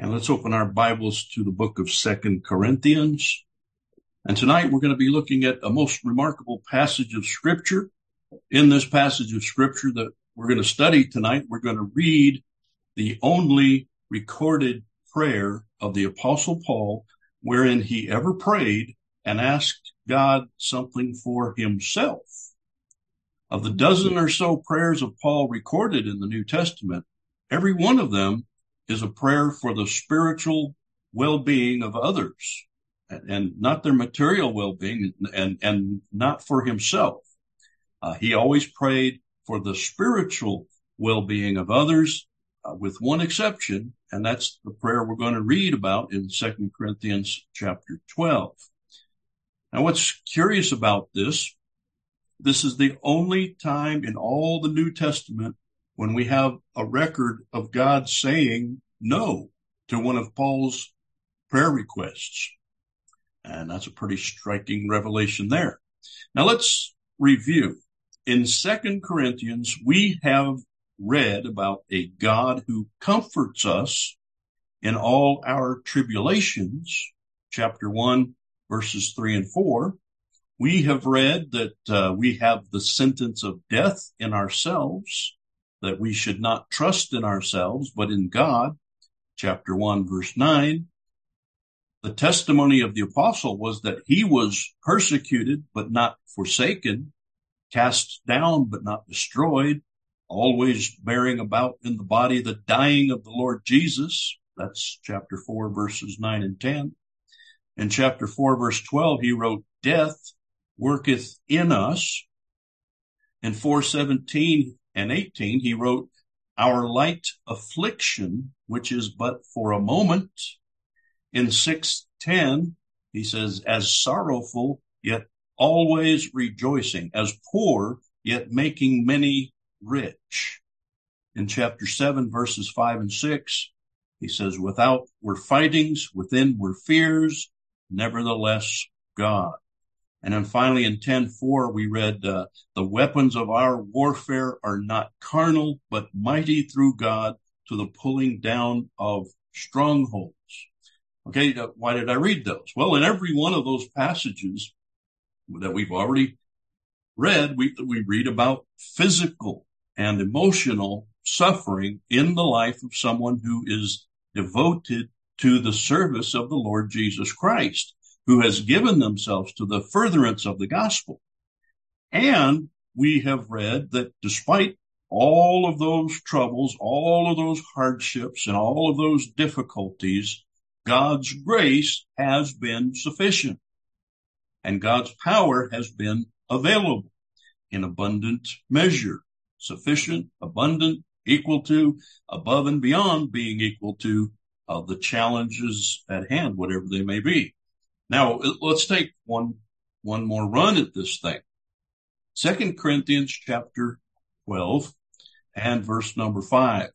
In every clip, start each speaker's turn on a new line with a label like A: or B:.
A: And let's open our Bibles to the book of 2 Corinthians. And tonight we're going to be looking at a most remarkable passage of Scripture. In this passage of Scripture that we're going to study tonight, we're going to read the only recorded prayer of the Apostle Paul, wherein he ever prayed and asked God something for himself. Of the dozen or so prayers of Paul recorded in the New Testament, every one of them is a prayer for the spiritual well-being of others and not their material well-being and not for himself. He always prayed for the spiritual well-being of others, with one exception, and that's the prayer we're going to read about in 2 Corinthians chapter 12. Now, what's curious about this is the only time in all the New Testament when we have a record of God saying no to one of Paul's prayer requests. And that's a pretty striking revelation there. Now let's review. In 2 Corinthians, we have read about a God who comforts us in all our tribulations, chapter 1, verses 3 and 4. We have read that we have the sentence of death in ourselves, that we should not trust in ourselves, but in God, chapter 1, verse 9. The testimony of the apostle was that he was persecuted, but not forsaken, cast down, but not destroyed, always bearing about in the body the dying of the Lord Jesus. That's chapter 4, verses 9 and 10. In chapter 4, verse 12, he wrote, death worketh in us. In 4:17 and 18, he wrote, our light affliction, which is but for a moment. In 6:10, he says, as sorrowful, yet always rejoicing, as poor, yet making many rich. In chapter 7, verses 5 and 6, he says, without were fightings, within were fears, nevertheless God. And then finally in 10:4, we read, the weapons of our warfare are not carnal, but mighty through God to the pulling down of strongholds. Okay, why did I read those? Well, in every one of those passages that we've already read, we read about physical and emotional suffering in the life of someone who is devoted to the service of the Lord Jesus Christ, who has given themselves to the furtherance of the gospel. And we have read that despite all of those troubles, all of those hardships, and all of those difficulties, God's grace has been sufficient. And God's power has been available in abundant measure. Sufficient, abundant, equal to, above and beyond being equal to the challenges at hand, whatever they may be. Now, let's take one more run at this thing. 2 Corinthians chapter 12 and verse number 5.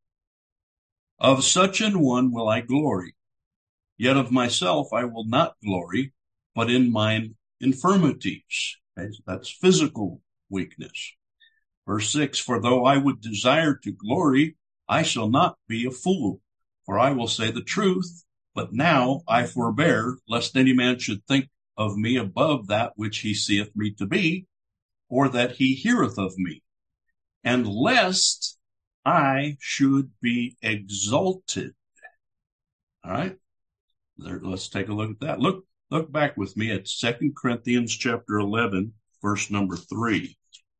A: Of such an one will I glory, yet of myself I will not glory, but in mine infirmities. That's physical weakness. Verse 6, for though I would desire to glory, I shall not be a fool, for I will say the truth. But now I forbear, lest any man should think of me above that which he seeth me to be, or that he heareth of me, and lest I should be exalted. All right, let's take a look at that. Look back with me at 2 Corinthians chapter 11, verse number 3.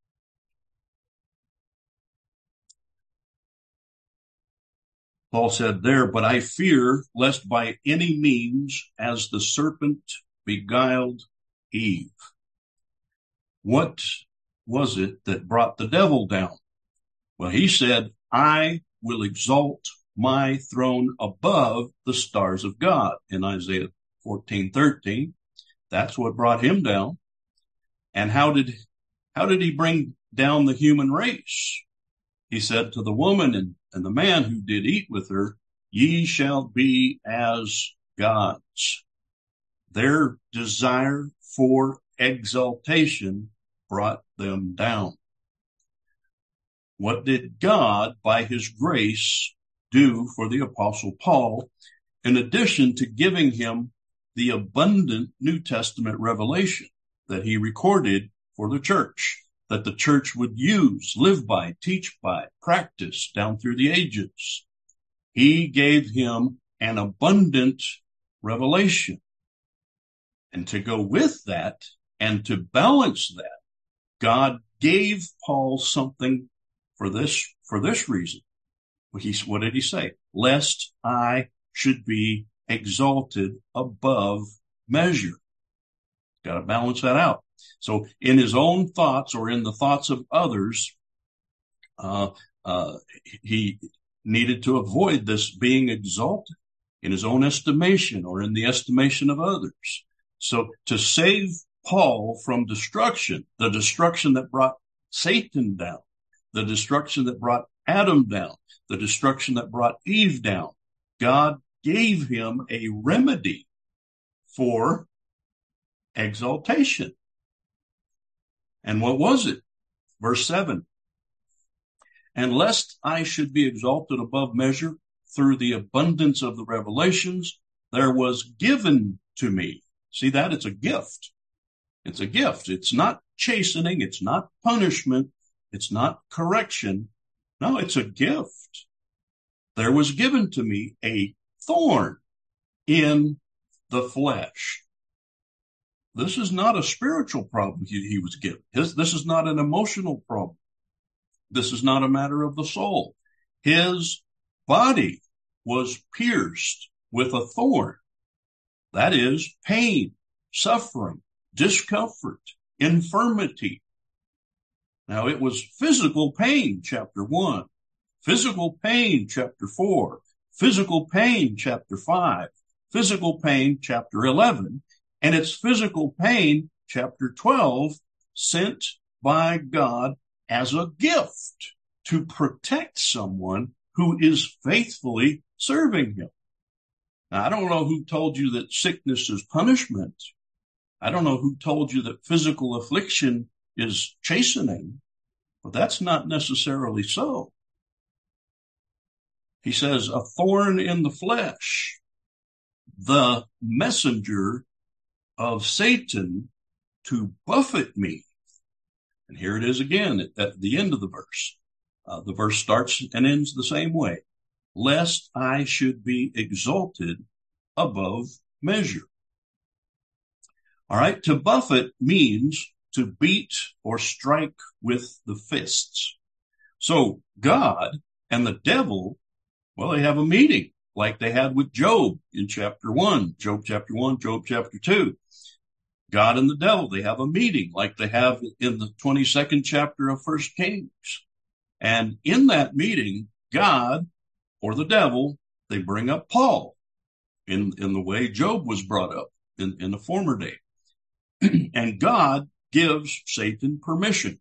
A: Paul said there, but I fear lest by any means, as the serpent beguiled Eve. What was it that brought the devil down? Well, he said, I will exalt my throne above the stars of God in Isaiah 14:13. That's what brought him down. And how did he bring down the human race? He said to the woman and the man who did eat with her, ye shall be as gods. Their desire for exaltation brought them down. What did God, by his grace, do for the Apostle Paul, in addition to giving him the abundant New Testament revelation that he recorded for the church, that the church would use, live by, teach by, practice down through the ages. He gave him an abundant revelation. And to go with that and to balance that, God gave Paul something for this reason. What did he say? Lest I should be exalted above measure. Got to balance that out. So in his own thoughts or in the thoughts of others, he needed to avoid this being exalted in his own estimation or in the estimation of others. So to save Paul from destruction, the destruction that brought Satan down, the destruction that brought Adam down, the destruction that brought Eve down, God gave him a remedy for exaltation. And what was it? Verse 7. And lest I should be exalted above measure through the abundance of the revelations, there was given to me. See that? It's a gift. It's a gift. It's not chastening. It's not punishment. It's not correction. No, it's a gift. There was given to me a thorn in the flesh. This is not a spiritual problem he was given. This is not an emotional problem. This is not a matter of the soul. His body was pierced with a thorn. That is pain, suffering, discomfort, infirmity. Now it was physical pain, chapter 1, physical pain, chapter 4, physical pain, chapter 5, physical pain, chapter 11, and it's physical pain, chapter 12, sent by God as a gift to protect someone who is faithfully serving him. Now, I don't know who told you that sickness is punishment. I don't know who told you that physical affliction is chastening, but that's not necessarily so. He says, a thorn in the flesh, the messenger of Satan to buffet me. And here it is again at the end of the verse. The verse starts and ends the same way. Lest I should be exalted above measure. All right. To buffet means to beat or strike with the fists. So God and the devil, well, they have a meeting like they had with Job in chapter 1, Job chapter 1, Job chapter 2. God and the devil, they have a meeting like they have in the 22nd chapter of 1 Kings. And in that meeting, God or the devil, they bring up Paul in the way Job was brought up in the former day. And God gives Satan permission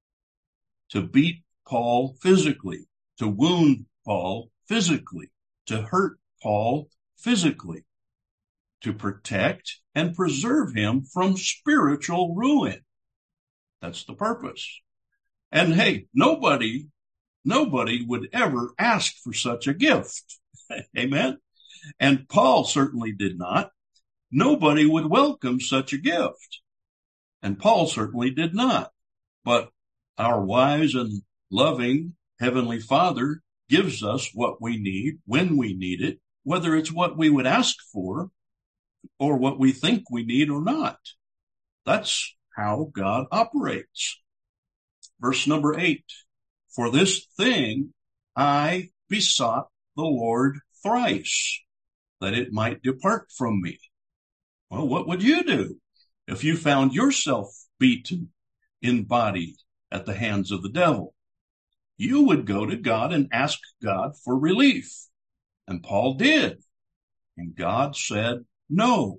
A: to beat Paul physically, to wound Paul physically, to hurt Paul physically, to protect and preserve him from spiritual ruin. That's the purpose. And hey, nobody would ever ask for such a gift. Amen. And Paul certainly did not. Nobody would welcome such a gift. And Paul certainly did not. But our wise and loving Heavenly Father gives us what we need when we need it, whether it's what we would ask for or what we think we need or not. That's how God operates. Verse number 8. For this thing I besought the Lord thrice, that it might depart from me. Well, what would you do if you found yourself beaten in body at the hands of the devil? You would go to God and ask God for relief. And Paul did. And God said no.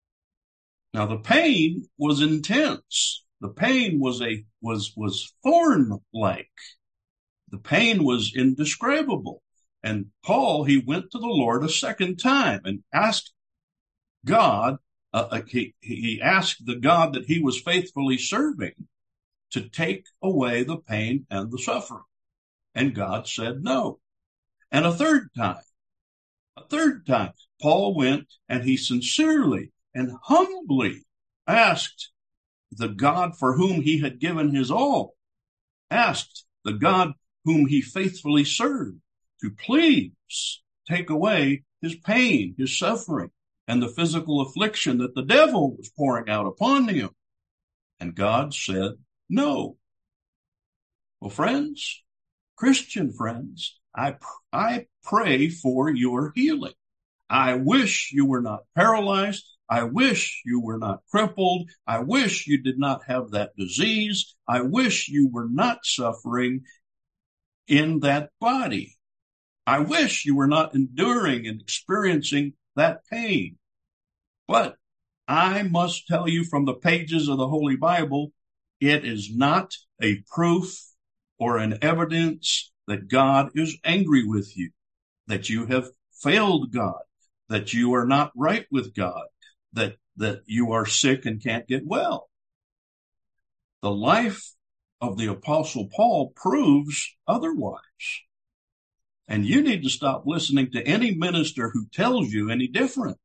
A: Now the pain was intense. The pain was thorn-like. The pain was indescribable. And Paul, he went to the Lord a second time and asked God, he asked the God that he was faithfully serving to take away the pain and the suffering. And God said no. And a third time, Paul went and he sincerely and humbly asked the God for whom he had given his all, asked the God whom he faithfully served to please take away his pain, his suffering, and the physical affliction that the devil was pouring out upon him. And God said no. Well, friends, Christian friends, I pray for your healing. I wish you were not paralyzed. I wish you were not crippled. I wish you did not have that disease. I wish you were not suffering in that body. I wish you were not enduring and experiencing that pain. But I must tell you from the pages of the Holy Bible, it is not a proof or an evidence that God is angry with you, that you have failed God, that you are not right with God, that you are sick and can't get well. The life of the Apostle Paul proves otherwise. And you need to stop listening to any minister who tells you any different.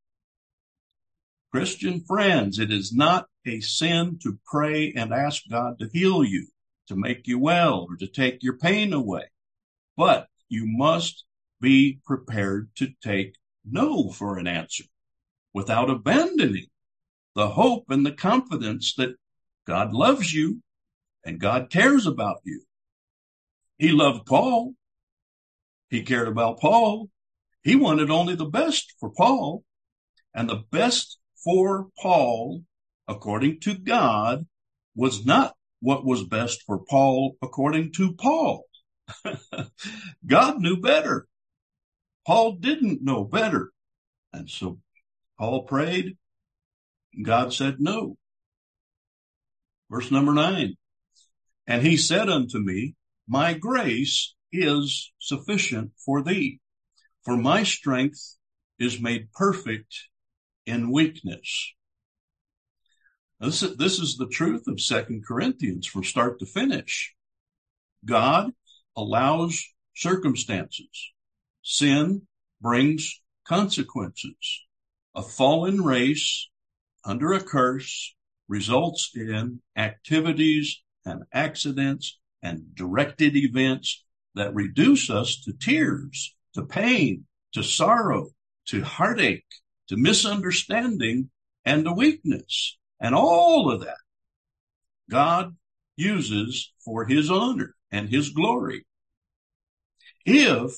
A: Christian friends, it is not a sin to pray and ask God to heal you, to make you well, or to take your pain away. But you must be prepared to take no for an answer without abandoning the hope and the confidence that God loves you and God cares about you. He loved Paul. He cared about Paul. He wanted only the best for Paul. And the best for Paul, according to God, was not what was best for Paul according to Paul. God knew better. Paul didn't know better. And so Paul prayed. God said no. Verse number 9. And he said unto me, my grace is sufficient for thee, for my strength is made perfect in weakness. This is the truth of 2 Corinthians from start to finish. God allows circumstances. Sin brings consequences. A fallen race under a curse results in activities and accidents and directed events that reduce us to tears, to pain, to sorrow, to heartache, to misunderstanding, and to weakness. And all of that God uses for his honor and his glory. If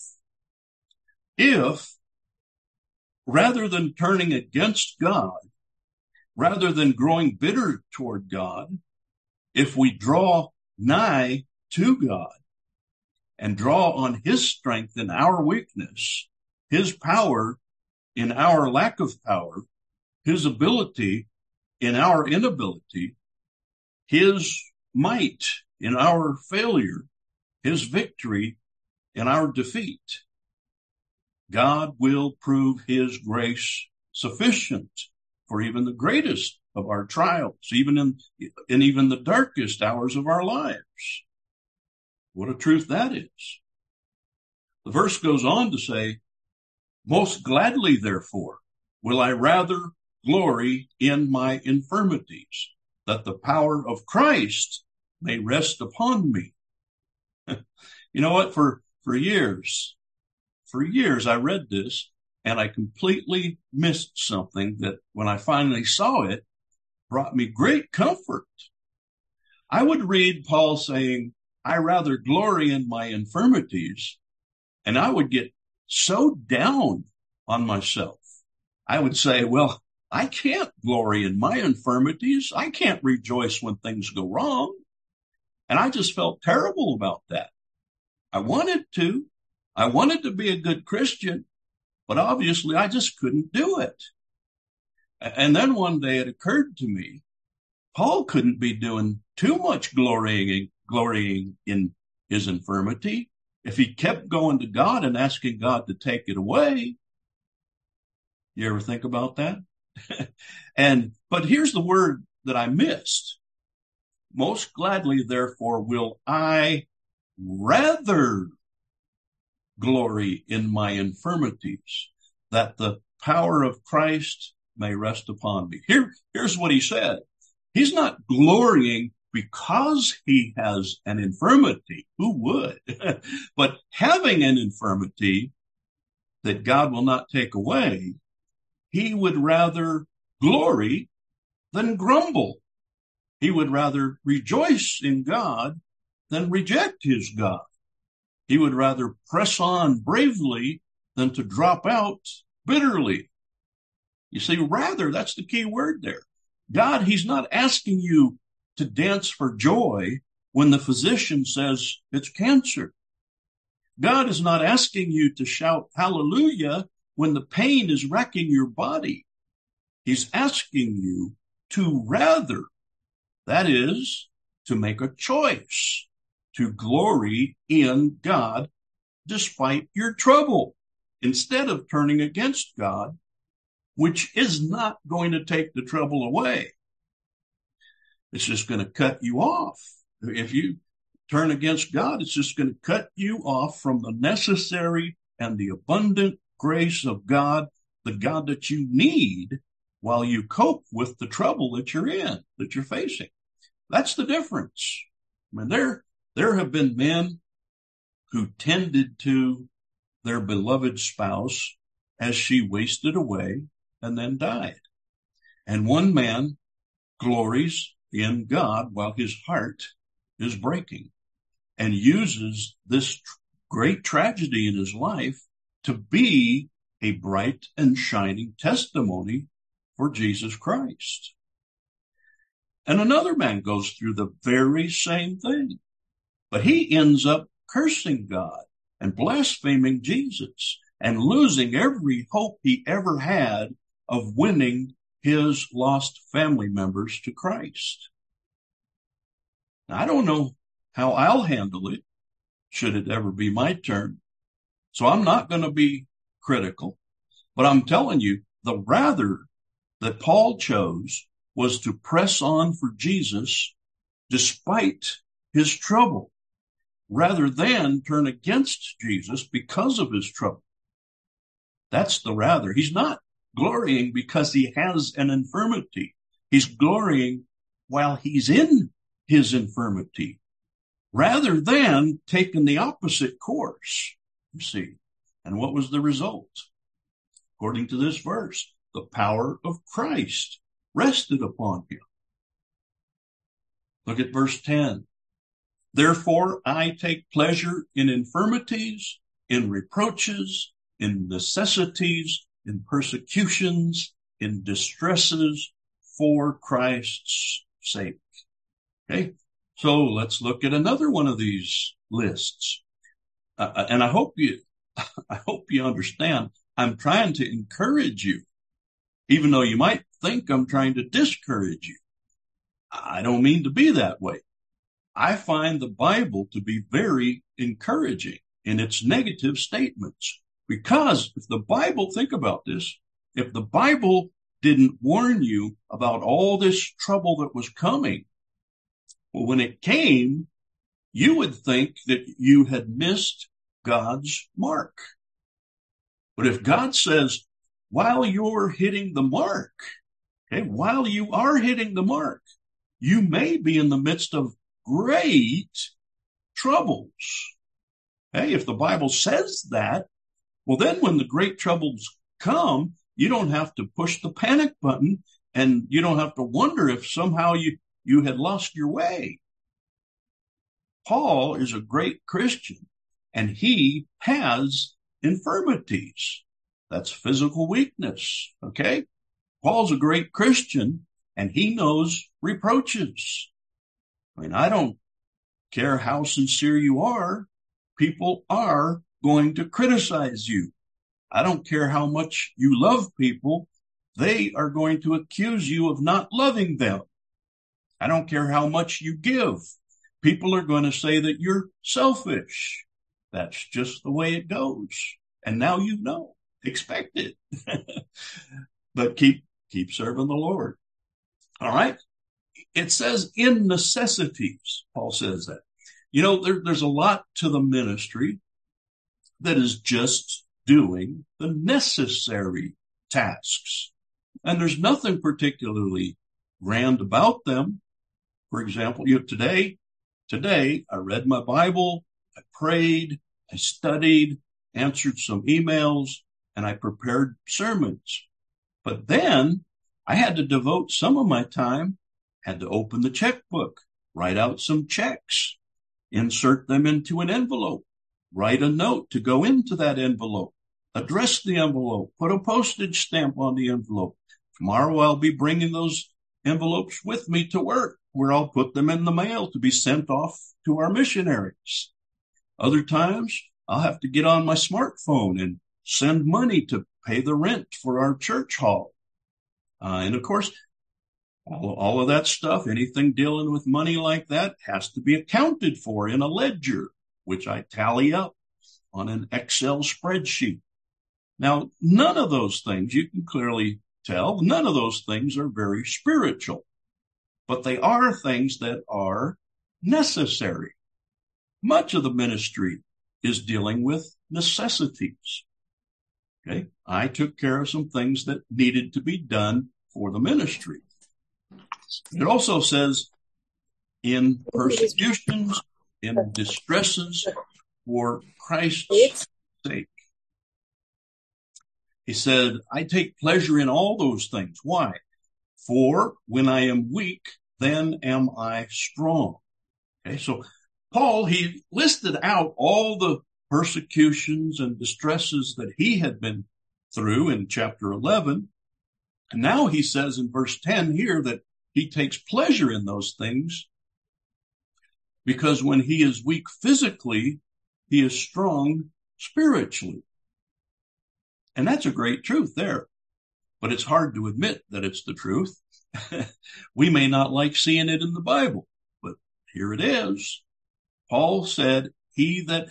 A: rather than turning against God, rather than growing bitter toward God, if we draw nigh to God and draw on his strength in our weakness, his power in our lack of power, his ability in our inability, his might in our failure, his victory in our defeat, God will prove his grace sufficient for even the greatest of our trials, even in even the darkest hours of our lives. What a truth that is. The verse goes on to say, most gladly, therefore, will I rather glory in my infirmities, that the power of Christ may rest upon me. You know what? For years, I read this and I completely missed something that when I finally saw it, brought me great comfort. I would read Paul saying, I rather glory in my infirmities, and I would get so down on myself. I would say, well, I can't glory in my infirmities. I can't rejoice when things go wrong. And I just felt terrible about that. I wanted to be a good Christian, but obviously I just couldn't do it. And then one day it occurred to me, Paul couldn't be doing too much glorying in his infirmity if he kept going to God and asking God to take it away. You ever think about that? But here's the word that I missed. Most gladly, therefore, will I rather glory in my infirmities, that the power of Christ may rest upon me. Here's what he said. He's not glorying because he has an infirmity. Who would? But having an infirmity that God will not take away, he would rather glory than grumble. He would rather rejoice in God than reject his God. He would rather press on bravely than to drop out bitterly. You see, rather, that's the key word there. God, he's not asking you to dance for joy when the physician says it's cancer. God is not asking you to shout hallelujah when the pain is wrecking your body. He's asking you to rather, that is, to make a choice to glory in God despite your trouble, instead of turning against God, which is not going to take the trouble away. It's just going to cut you off. If you turn against God, it's just going to cut you off from the necessary and the abundant grace of God, the God that you need while you cope with the trouble that you're in, that you're facing. That's the difference. I mean, there have been men who tended to their beloved spouse as she wasted away and then died. And one man glories in God while his heart is breaking and uses this great tragedy in his life to be a bright and shining testimony for Jesus Christ. And another man goes through the very same thing, but he ends up cursing God and blaspheming Jesus and losing every hope he ever had of winning his lost family members to Christ. Now, I don't know how I'll handle it, should it ever be my turn. So I'm not going to be critical, but I'm telling you, the rather that Paul chose was to press on for Jesus despite his trouble, rather than turn against Jesus because of his trouble. That's the rather. He's not glorying because he has an infirmity. He's glorying while he's in his infirmity, rather than taking the opposite course, you see. And what was the result? According to this verse, the power of Christ rested upon him. Look at verse 10. Therefore, I take pleasure in infirmities, in reproaches, in necessities, in persecutions, in distresses, for Christ's sake. Okay, so let's look at another one of these lists. And I hope you understand. I'm trying to encourage you, even though you might think I'm trying to discourage you. I don't mean to be that way. I find the Bible to be very encouraging in its negative statements, because if the Bible, think about this, if the Bible didn't warn you about all this trouble that was coming, well, when it came, you would think that you had missed God's mark. But if God says, while you're hitting the mark, okay, while you are hitting the mark, you may be in the midst of great troubles. Hey, if the Bible says that, well, then when the great troubles come, you don't have to push the panic button, and you don't have to wonder if somehow you had lost your way. Paul is a great Christian, and he has infirmities. That's physical weakness, okay? Paul's a great Christian, and he knows reproaches. I mean, I don't care how sincere you are. People are going to criticize you. I don't care how much you love people. They are going to accuse you of not loving them. I don't care how much you give. People are going to say that you're selfish. That's just the way it goes. And now you know. Expect it. But keep serving the Lord. All right? It says in necessities. Paul says that. You know, there's a lot to the ministry that is just doing the necessary tasks. And there's nothing particularly grand about them. For example, today I read my Bible, I prayed, I studied, answered some emails, and I prepared sermons. But then I had to devote some of my time, had to open the checkbook, write out some checks, insert them into an envelope, write a note to go into that envelope, address the envelope, put a postage stamp on the envelope. Tomorrow I'll be bringing those envelopes with me to work, where I'll put them in the mail to be sent off to our missionaries. Other times I'll have to get on my smartphone and send money to pay the rent for our church hall. And of course, all of that stuff, anything dealing with money like that, has to be accounted for in a ledger, which I tally up on an Excel spreadsheet. Now, none of those things, you can clearly tell, none of those things are very spiritual, but they are things that are necessary. Much of the ministry is dealing with necessities. Okay, I took care of some things that needed to be done for the ministry. It also says in persecutions, in distresses for Christ's sake. He said, I take pleasure in all those things. Why? For when I am weak, then am I strong. Okay, so Paul, he listed out all the persecutions and distresses that he had been through in chapter 11. And now he says in verse 10 here that he takes pleasure in those things because when he is weak physically, he is strong spiritually. And that's a great truth there, but it's hard to admit that it's the truth. We may not like seeing it in the Bible, but here it is. Paul said, Peter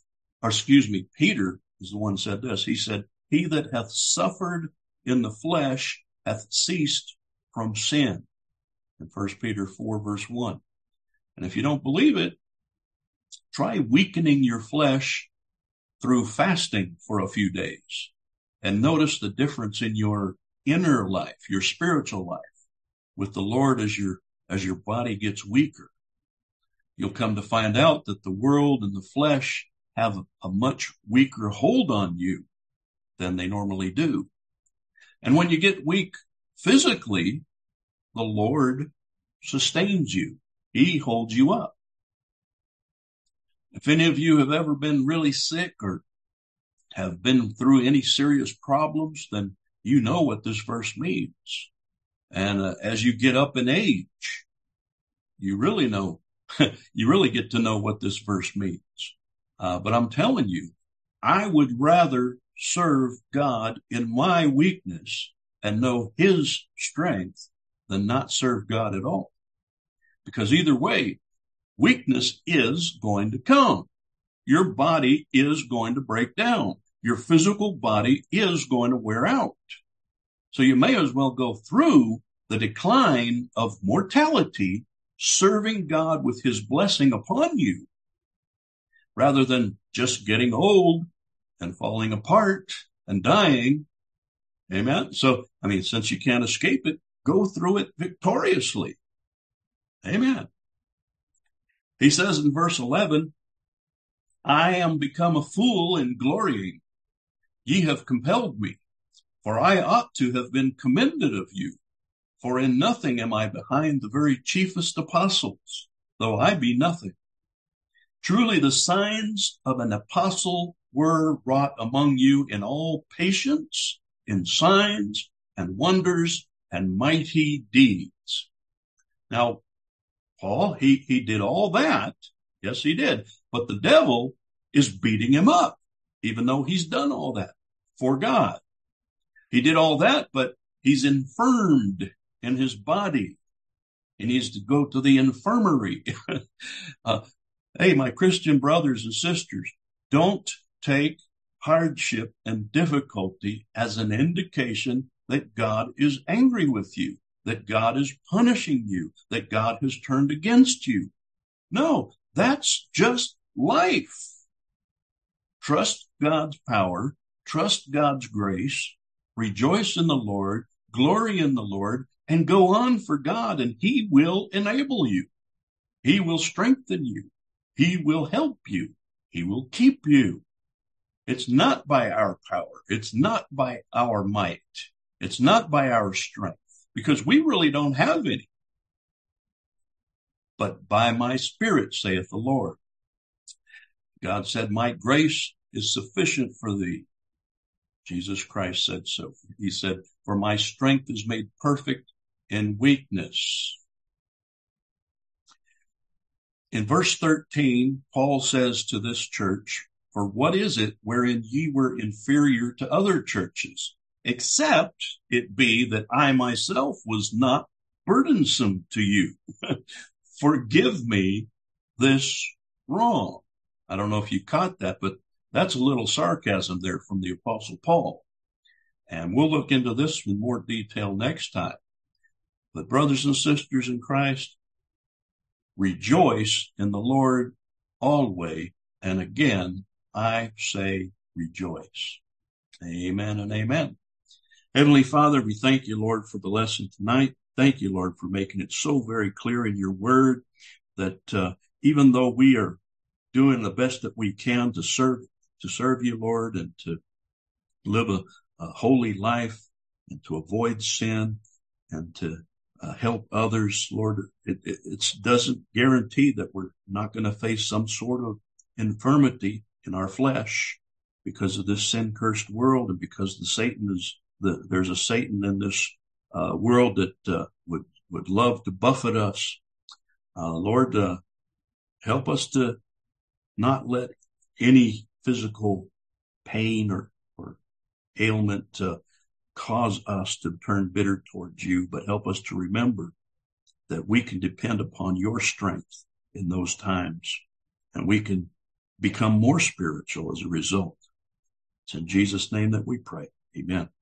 A: is the one who said this. He said, he that hath suffered in the flesh hath ceased from sin. In 1 Peter 4, verse 1. And if you don't believe it, try weakening your flesh through fasting for a few days and notice the difference in your inner life, your spiritual life with the Lord as your body gets weaker. You'll come to find out that the world and the flesh have a much weaker hold on you than they normally do. And when you get weak physically, the Lord sustains you. He holds you up. If any of you have ever been really sick or have been through any serious problems, then you know what this verse means. And as you get up in age, you really know, you really get to know what this verse means. But I'm telling you, I would rather serve God in my weakness and know his strength than not serve God at all. Because either way, weakness is going to come. Your body is going to break down. Your physical body is going to wear out. So you may as well go through the decline of mortality, serving God with his blessing upon you, rather than just getting old and falling apart and dying. Amen. So, since you can't escape it, go through it victoriously. Amen. He says in verse 11, I am become a fool in glorying. Ye have compelled me, for I ought to have been commended of you. For in nothing am I behind the very chiefest apostles, though I be nothing. Truly the signs of an apostle were wrought among you in all patience, in signs and wonders and mighty deeds. Now, Paul, he did all that. Yes, he did. But the devil is beating him up, even though he's done all that for God. He did all that, but he's infirmed in his body. He needs to go to the infirmary. Hey, my Christian brothers and sisters, don't take hardship and difficulty as an indication that God is angry with you, that God is punishing you, that God has turned against you. No, that's just life. trust God's power, trust God's grace, rejoice in the Lord, glory in the Lord, and go on for God, and He will enable you. He will strengthen you. He will help you. He will keep you. It's not by our power. It's not by our might. It's not by our strength, because we really don't have any. But by my Spirit, saith the Lord. God said, my grace is sufficient for thee. Jesus Christ said so. He said, for my strength is made perfect in weakness. In verse 13, Paul says to this church, for what is it wherein ye were inferior to other churches, except it be that I myself was not burdensome to you? Forgive me this wrong. I don't know if you caught that, but that's a little sarcasm there from the Apostle Paul. And we'll look into this in more detail next time. But brothers and sisters in Christ, rejoice in the Lord always. And again, I say rejoice. Amen and amen. Heavenly Father, we thank you, Lord, for the lesson tonight. Thank you, Lord, for making it so very clear in your word that even though we are doing the best that we can to serve you, Lord, and to live a holy life and to avoid sin and to help others, Lord, it doesn't guarantee that we're not going to face some sort of infirmity in our flesh because of this sin-cursed world, and because there's a Satan in this world that would love to buffet us. Lord, help us to not let any physical pain or ailment cause us to turn bitter towards you, but help us to remember that we can depend upon your strength in those times, and we can become more spiritual as a result. It's in Jesus' name that we pray. Amen.